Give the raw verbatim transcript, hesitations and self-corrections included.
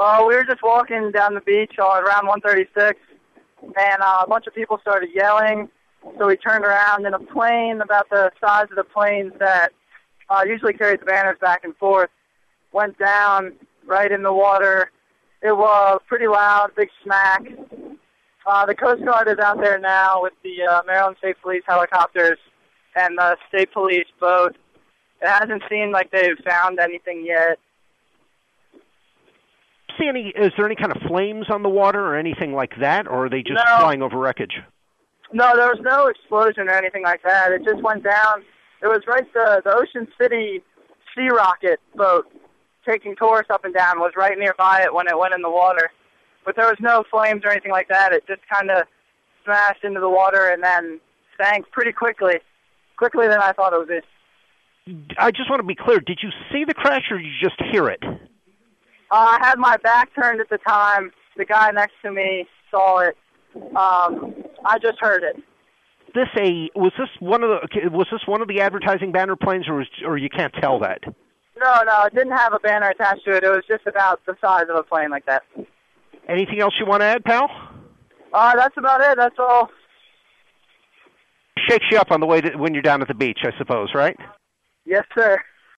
Uh, we were just walking down the beach on around one thirty-six, and uh, a bunch of people started yelling. So we turned around, and a plane about the size of the planes that uh, usually carries the banners back and forth went down right in the water. It was pretty loud, big smack. Uh, the Coast Guard is out there now with the uh, Maryland State Police helicopters and the State Police boat. It hasn't seemed like they've found anything yet. See any? Is there any kind of flames on the water or anything like that, or are they just No. flying over wreckage? No, there was no explosion or anything like that. It just went down. It was right the the Ocean City Sea Rocket boat taking tourists up and down was right nearby it when it went in the water. But there was no flames or anything like that. It just kind of smashed into the water and then sank pretty quickly, quickly than I thought it would be. I just want to be clear. Did you see the crash or did you just hear it? Uh, I had my back turned at the time. The guy next to me saw it. Um, I just heard it. This a was this one of the was this one of the advertising banner planes, or was, or you can't tell that? No, no, it didn't have a banner attached to it. It was just about the size of a plane like that. Anything else you want to add, pal? Uh, that's about it. That's all. Shakes you up on the way to, when you're down at the beach, I suppose, right? Yes, sir.